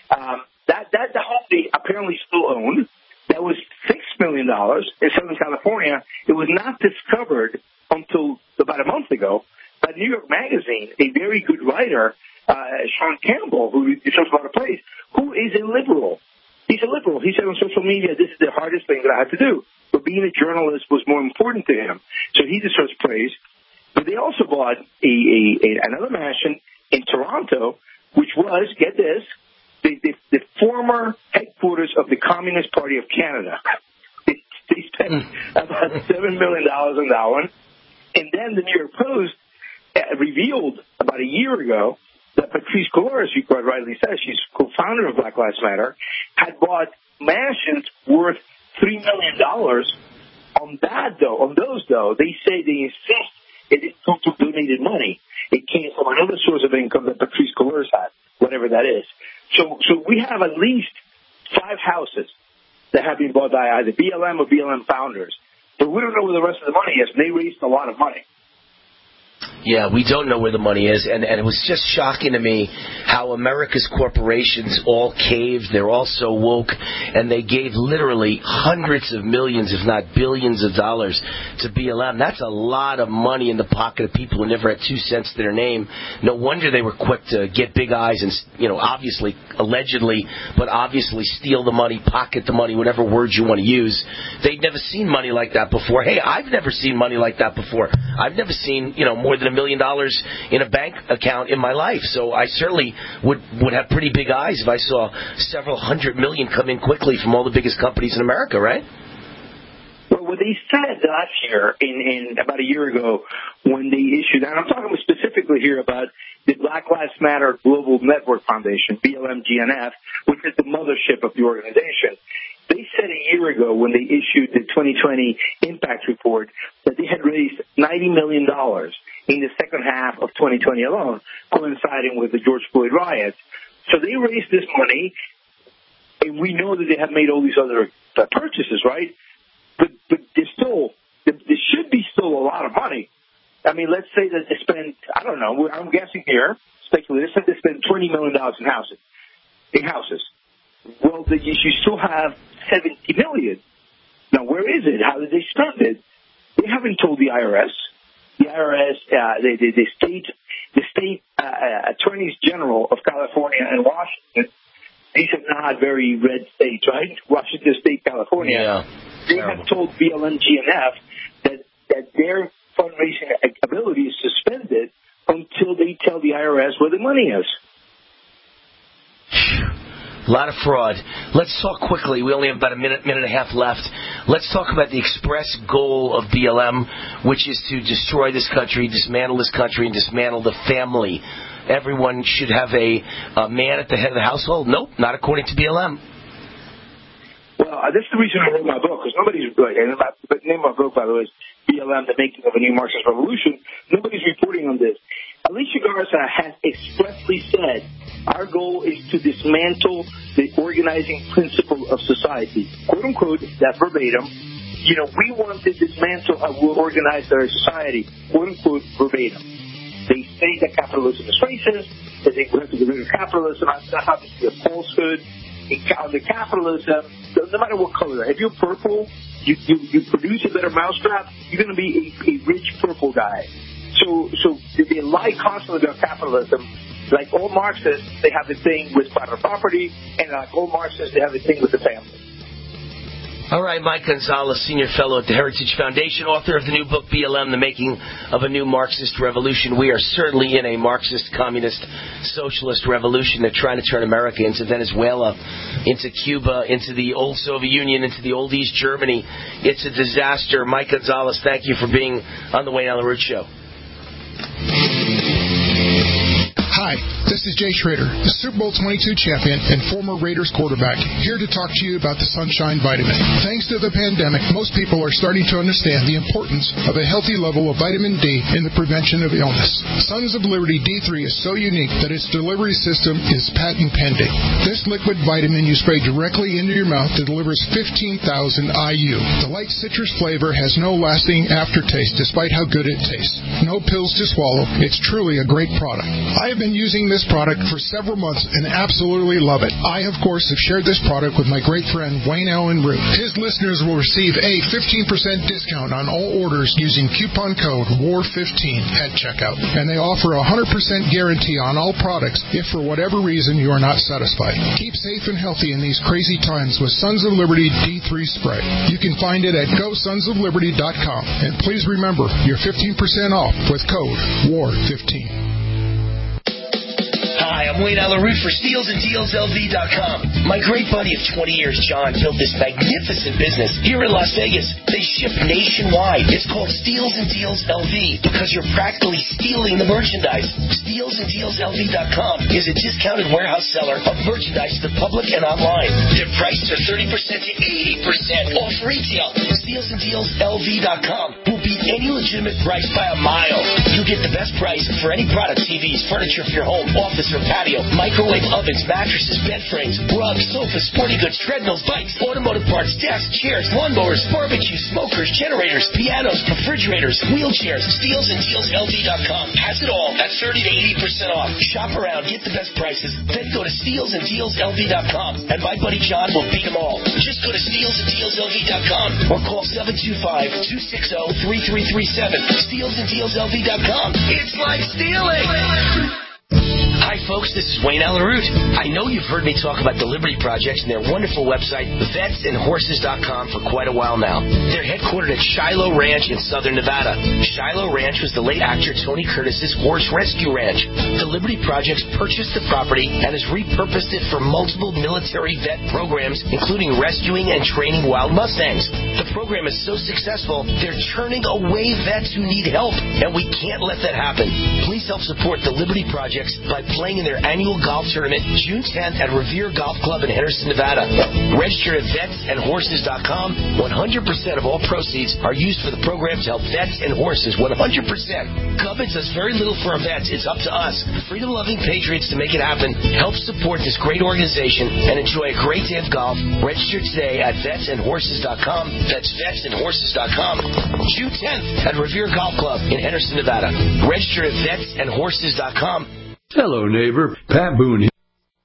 The home they apparently still own. That was $6 million in Southern California. It was not discovered until about a month ago by New York Magazine, a very good writer, Sean Campbell, who talks about a place, who is a liberal. He's a liberal. He said on social media, this is the hardest thing that I have to do. But being a journalist was more important to him. So he deserves praise. But they also bought another mansion in Toronto, which was, get this, the former headquarters of the Communist Party of Canada. They spent about $7 million on that one. And then the New York Post revealed about a year ago that Patrisse Cullors, you quite rightly said, she's co-founder of Black Lives Matter, had bought mansions worth $3 million. On those, they say they insist it didn't come from donated money. It came from another source of income that Patrisse Cullors had, whatever that is. So we have at least 5 houses that have been bought by either BLM or BLM founders. But we don't know where the rest of the money is. They raised a lot of money. Yeah, we don't know where the money is, and it was just shocking to me how America's corporations all caved. They're all so woke, and they gave literally hundreds of millions, if not billions of dollars to BLM. That's a lot of money in the pocket of people who never had 2 cents to their name. No wonder they were quick to get big eyes and, obviously, allegedly, but obviously steal the money, pocket the money, whatever words you want to use. They'd never seen money like that before. Hey, I've never seen money like that before. I've never seen, more than $1 million in a bank account in my life. So I certainly would have pretty big eyes if I saw several $100 million come in quickly from all the biggest companies in America, right? Well, what they said last year, in about a year ago, when they issued, and I'm talking specifically here about the Black Lives Matter Global Network Foundation, BLM-GNF, which is the mothership of the organization. They said a year ago when they issued the 2020 impact report that they had raised $90 million in the second half of 2020 alone, coinciding with the George Floyd riots. So they raised this money, and we know that they have made all these other purchases, right? But there should be still a lot of money. I mean, let's say that they spend, I don't know, I'm guessing here, speculating, they spend $20 million in houses. Well, you still have $70 million. Now, where is it? How did they spend it? They haven't told the IRS. The IRS, the state attorneys general of California and Washington, these are not very red states, right? Washington State, California. Yeah. They have told BLM-GNF that their fundraising ability is suspended until they tell the IRS where the money is. A lot of fraud. Let's talk quickly. We only have about a minute and a half left. Let's talk about the express goal of BLM, which is to destroy this country, dismantle this country, and dismantle the family. Everyone should have a man at the head of the household. Nope, not according to BLM. Well, that's the reason I wrote my book, because nobody's like, and the name of my book, by the way, is BLM, The Making of a New Marxist Revolution. Nobody's reporting on this. Alicia Garza has expressly said, our goal is to dismantle the organizing principle of society. Quote unquote, that verbatim. You know, we want to dismantle how we organize our society. Quote unquote, verbatim. They say that capitalism is racist, that they have to get rid of capitalism. That happens to be a falsehood. Under capitalism, no matter what color, if you're purple, you produce a better mousetrap, you're going to be a rich purple guy. So they lie constantly about capitalism. Like all Marxists, they have a thing with private property, and like all Marxists, they have a thing with the family. All right, Mike Gonzalez, Senior Fellow at the Heritage Foundation, author of the new book, BLM, The Making of a New Marxist Revolution. We are certainly in a Marxist, communist, socialist revolution. They're trying to turn America into Venezuela, into Cuba, into the old Soviet Union, into the old East Germany. It's a disaster. Mike Gonzalez, thank you for being on the Wayne Allyn Root Show. Hi, this is Jay Schrader, the Super Bowl 22 champion and former Raiders quarterback, here to talk to you about the Sunshine Vitamin. Thanks to the pandemic, most people are starting to understand the importance of a healthy level of vitamin D in the prevention of illness. Sons of Liberty D3 is so unique that its delivery system is patent pending. This liquid vitamin you spray directly into your mouth that delivers 15,000 IU. The light citrus flavor has no lasting aftertaste despite how good it tastes. No pills to swallow. It's truly a great product. I have been using this product for several months and absolutely love it. I, of course, have shared this product with my great friend Wayne Allyn Root. His listeners will receive a 15% discount on all orders using coupon code WAR15 at checkout. And they offer a 100% guarantee on all products if for whatever reason you are not satisfied. Keep safe and healthy in these crazy times with Sons of Liberty D3 spray. You can find it at GoSonsOfLiberty.com. And please remember, you're 15% off with code WAR15. Hi, I'm Wayne Allyn Root for SteelsAndDealsLV.com. My great buddy of 20 years, John, built this magnificent business here in Las Vegas. They ship nationwide. It's called Steels and Deals LV because you're practically stealing the merchandise. SteelsAndDealsLV.com is a discounted warehouse seller of merchandise to the public and online. Their prices are 30% to 80% off retail. SteelsAndDealsLV.com will beat any legitimate price by a mile. You get the best price for any product, TVs, furniture for your home, office, or patio, microwave ovens, mattresses, bed frames, rugs, sofas, sporting goods, treadmills, bikes, automotive parts, desks, chairs, lawnmowers, barbecue, smokers, generators, pianos, refrigerators, wheelchairs. SteelsAndDealsLV.com has it all at 30 to 80% off. Shop around, get the best prices, then go to SteelsAndDealsLV.com, and my buddy John will beat them all. Just go to SteelsAndDealsLV.com or call 725-260-3337. SteelsAndDealsLV.com. It's like stealing! Hi, folks. This is Wayne Allyn Root. I know you've heard me talk about the Liberty Project and their wonderful website, VetsAndHorses.com, for quite a while now. They're headquartered at Shiloh Ranch in southern Nevada. Shiloh Ranch was the late actor Tony Curtis's horse rescue ranch. The Liberty Project purchased the property and has repurposed it for multiple military vet programs, including rescuing and training wild Mustangs. The program is so successful, they're turning away vets who need help, and we can't let that happen. Please help support the Liberty Project by playing in their annual golf tournament June 10th at Revere Golf Club in Henderson, Nevada. Register at VetsAndHorses.com. 100% of all proceeds are used for the program to help vets and horses. 100%. Government does very little for our vets. It's up to us, freedom-loving patriots, to make it happen. Help support this great organization and enjoy a great day of golf. Register today at VetsAndHorses.com. That's VetsAndHorses.com. June 10th at Revere Golf Club in Henderson, Nevada. Register at VetsAndHorses.com. Hello, neighbor. Pat Boone here.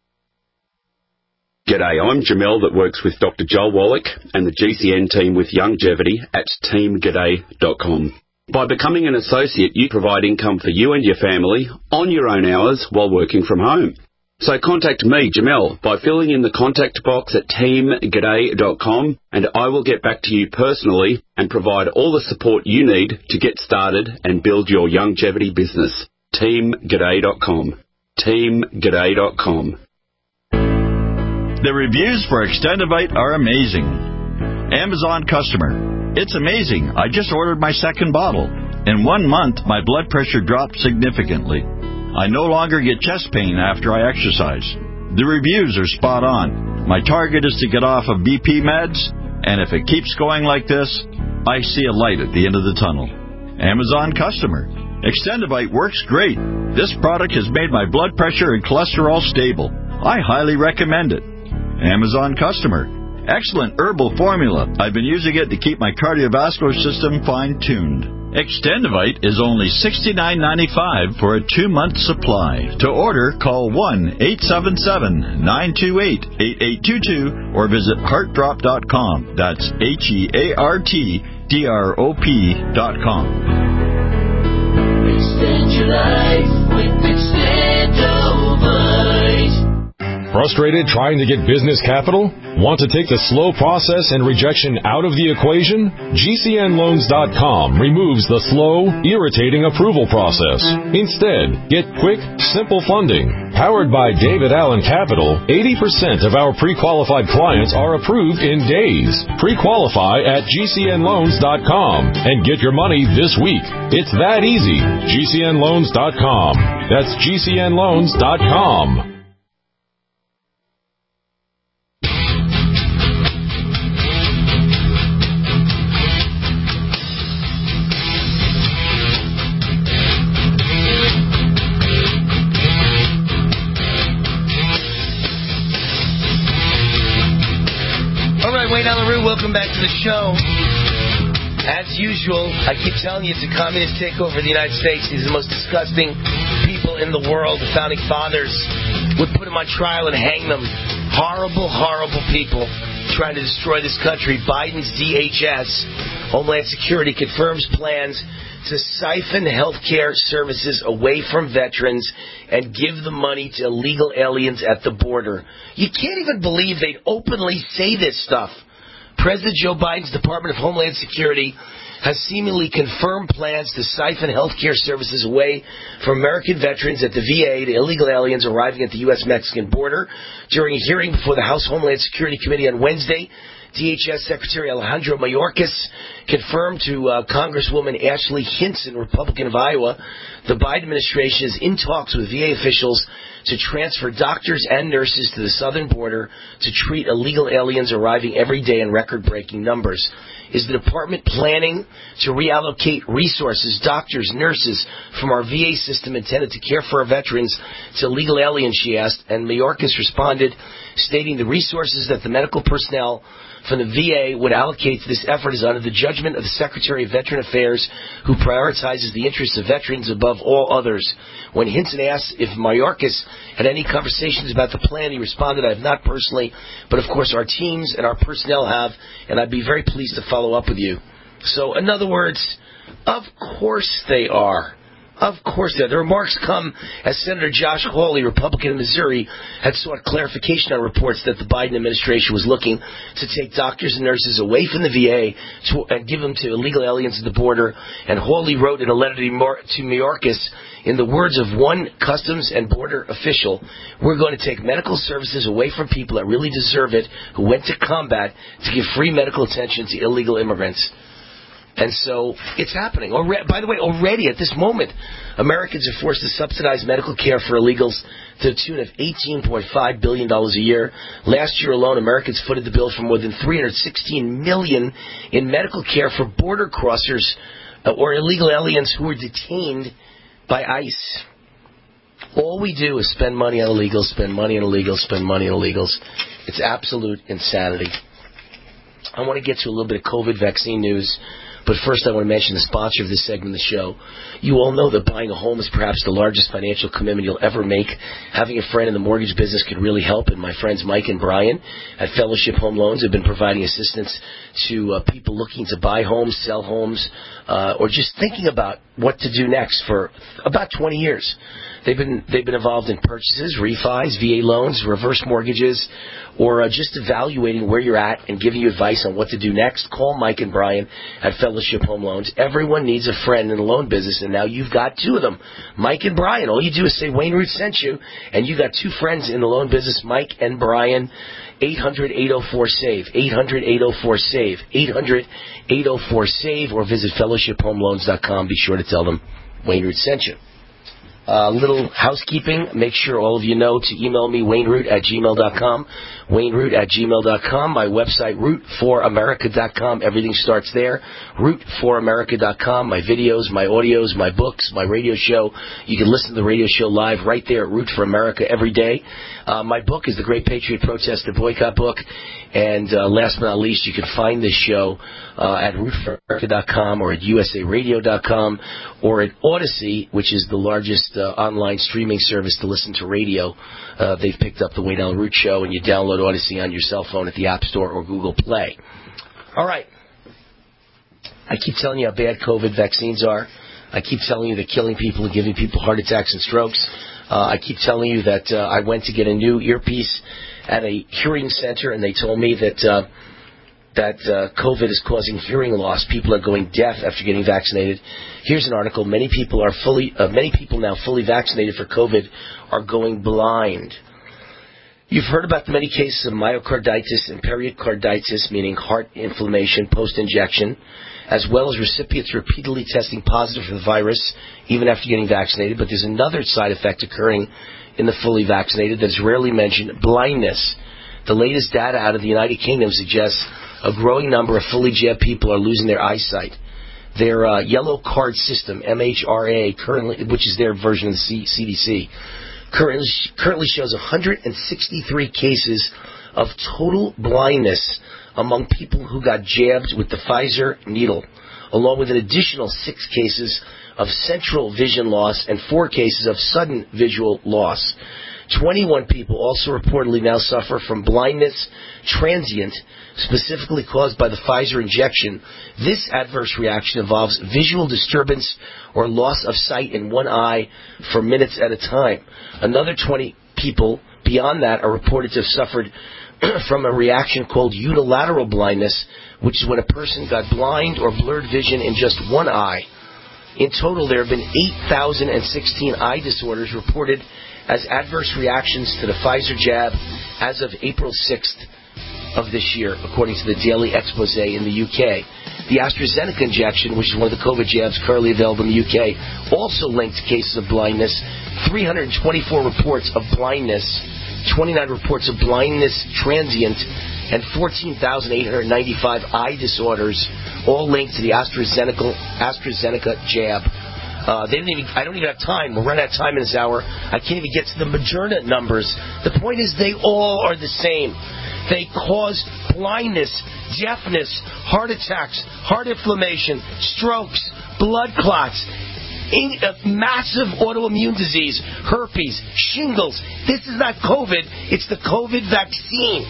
G'day, I'm Jamel that works with Dr. Joel Wallach and the GCN team with Longevity at teamg'day.com. By becoming an associate, you provide income for you and your family on your own hours while working from home. So contact me, Jamel, by filling in the contact box at teamg'day.com, and I will get back to you personally and provide all the support you need to get started and build your longevity business. teamg'day.com. teamg'day.com. The reviews for Extendivite are amazing. Amazon customer. It's amazing. I just ordered my second bottle. In 1 month, my blood pressure dropped significantly. I no longer get chest pain after I exercise. The reviews are spot on. My target is to get off of BP meds, and if it keeps going like this, I see a light at the end of the tunnel. Amazon customer. Extendivite works great. This product has made my blood pressure and cholesterol stable. I highly recommend it. Amazon customer. Excellent herbal formula. I've been using it to keep my cardiovascular system fine-tuned. Extendivite is only $69.95 for a 2-month supply. To order, call 1-877-928-8822 or visit heartdrop.com. That's HEARTDROP.com. Extend your life with Extendivite. Frustrated trying to get business capital? Want to take the slow process and rejection out of the equation? GCNloans.com removes the slow, irritating approval process. Instead, get quick, simple funding. Powered by David Allen Capital, 80% of our pre-qualified clients are approved in days. Pre-qualify at GCNloans.com and get your money this week. It's that easy. GCNloans.com. That's GCNloans.com. Welcome back to the show. As usual, I keep telling you, it's a communist takeover of the United States. These are the most disgusting people in the world. The founding fathers would put them on trial and hang them. Horrible, horrible people trying to destroy this country. Biden's DHS, Homeland Security, confirms plans to siphon health care services away from veterans and give the money to illegal aliens at the border. You can't even believe they'd openly say this stuff. President Joe Biden's Department of Homeland Security has seemingly confirmed plans to siphon health care services away from American veterans at the VA to illegal aliens arriving at the U.S.-Mexican border. During a hearing before the House Homeland Security Committee on Wednesday, DHS Secretary Alejandro Mayorkas confirmed to Congresswoman Ashley Hinson, Republican of Iowa, the Biden administration is in talks with VA officials to transfer doctors and nurses to the southern border to treat illegal aliens arriving every day in record-breaking numbers. Is the department planning to reallocate resources, doctors, nurses from our VA system intended to care for our veterans to illegal aliens, she asked, and Mayorkas responded, stating the resources that the medical personnel from the VA would allocate to this effort is under the judgment of the Secretary of Veteran Affairs, who prioritizes the interests of veterans above all others. When Hinson asked if Mayorkas had any conversations about the plan, he responded, I have not personally, but of course our teams and our personnel have, and I'd be very pleased to follow up with you. So, in other words, of course they are. Of course they are. The remarks come as Senator Josh Hawley, Republican of Missouri, had sought clarification on reports that the Biden administration was looking to take doctors and nurses away from the VA and give them to illegal aliens at the border. And Hawley wrote in a letter to Mayorkas, in the words of one Customs and Border official, we're going to take medical services away from people that really deserve it, who went to combat, to give free medical attention to illegal immigrants. And so it's happening. By the way, already at this moment, Americans are forced to subsidize medical care for illegals to the tune of $18.5 billion a year. Last year alone, Americans footed the bill for more than $316 million in medical care for border crossers or illegal aliens who were detained by ICE. All we do is spend money on illegals, spend money on illegals, spend money on illegals. It's absolute insanity. I want to get to a little bit of COVID vaccine news. But first, I want to mention the sponsor of this segment of the show. You all know that buying a home is perhaps the largest financial commitment you'll ever make. Having a friend in the mortgage business could really help, and my friends Mike and Brian at Fellowship Home Loans have been providing assistance to people looking to buy homes, sell homes, or just thinking about what to do next for about 20 years. They've been involved in purchases, refis, VA loans, reverse mortgages, or just evaluating where you're at and giving you advice on what to do next. Call Mike and Brian at Fellowship Fellowship Home Loans. Everyone needs a friend in the loan business, and now you've got two of them, Mike and Brian. All you do is say Wayne Root sent you, and you got two friends in the loan business, Mike and Brian. 800-804-SAVE, 800-804-SAVE, 800-804-SAVE, or visit fellowshiphomeloans.com. Be sure to tell them Wayne Root sent you. Little housekeeping. Make sure all of you know to email me, wayneroot@gmail.com. wayneroot@gmail.com. My website, root4america.com. Everything starts there. root4america.com. My videos, my audios, my books, my radio show. You can listen to the radio show live right there at Root for America every day. My book is The Great Patriot Protest and Boycott Book. And last but not least, you can find this show at rootforamerica.com or at usaradio.com or at Odyssey, which is the largest online streaming service to listen to radio. They've picked up the Wayne Allyn Root Show, and you download Odyssey on your cell phone at the App Store or Google Play. All right. I keep telling you how bad COVID vaccines are. I keep telling you they're killing people and giving people heart attacks and strokes. I keep telling you that I went to get a new earpiece at a hearing center, and they told me that COVID is causing hearing loss. People are going deaf after getting vaccinated. Here's an article: many people now fully vaccinated for COVID are going blind. You've heard about the many cases of myocarditis and pericarditis, meaning heart inflammation post-injection, as well as recipients repeatedly testing positive for the virus even after getting vaccinated. But there's another side effect occurring in the fully vaccinated that's rarely mentioned: blindness. The latest data out of the United Kingdom suggests a growing number of fully jabbed people are losing their eyesight. Their yellow card system, MHRA, currently, which is their version of the CDC, currently shows 163 cases of total blindness among people who got jabbed with the Pfizer needle, along with an additional 6 cases of central vision loss and 4 cases of sudden visual loss. 21 people also reportedly now suffer from blindness transient, specifically caused by the Pfizer injection. This adverse reaction involves visual disturbance or loss of sight in one eye for minutes at a time. Another 20 people beyond that are reported to have suffered from a reaction called unilateral blindness, which is when a person got blind or blurred vision in just one eye. In total, there have been 8,016 eye disorders reported as adverse reactions to the Pfizer jab as of April 6th of this year, according to the Daily Expose in the UK. The AstraZeneca injection, which is one of the COVID jabs currently available in the UK, also linked to cases of blindness. 324 reports of blindness, 29 reports of blindness transient, and 14,895 eye disorders, all linked to the AstraZeneca jab. I don't even have time. We'll run out of time in this hour. I can't even get to the Moderna numbers. The point is they all are the same. They cause blindness, deafness, heart attacks, heart inflammation, strokes, blood clots, massive autoimmune disease, herpes, shingles. This is not COVID. It's the COVID vaccine.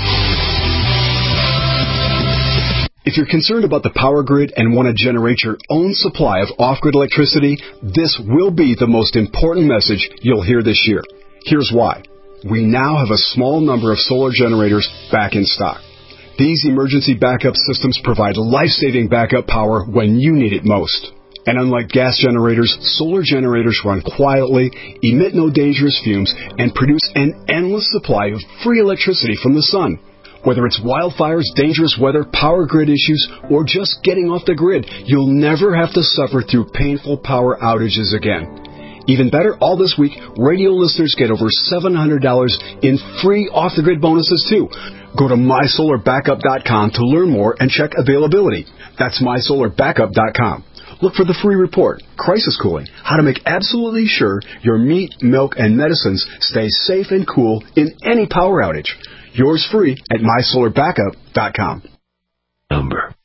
If you're concerned about the power grid and want to generate your own supply of off-grid electricity, this will be the most important message you'll hear this year. Here's why. We now have a small number of solar generators back in stock. These emergency backup systems provide life-saving backup power when you need it most. And unlike gas generators, solar generators run quietly, emit no dangerous fumes, and produce an endless supply of free electricity from the sun. Whether it's wildfires, dangerous weather, power grid issues, or just getting off the grid, you'll never have to suffer through painful power outages again. Even better, all this week, radio listeners get over $700 in free off-the-grid bonuses, too. Go to mysolarbackup.com to learn more and check availability. That's mysolarbackup.com. Look for the free report, Crisis Cooling, how to make absolutely sure your meat, milk, and medicines stay safe and cool in any power outage. Yours free at mysolarbackup.com. Number.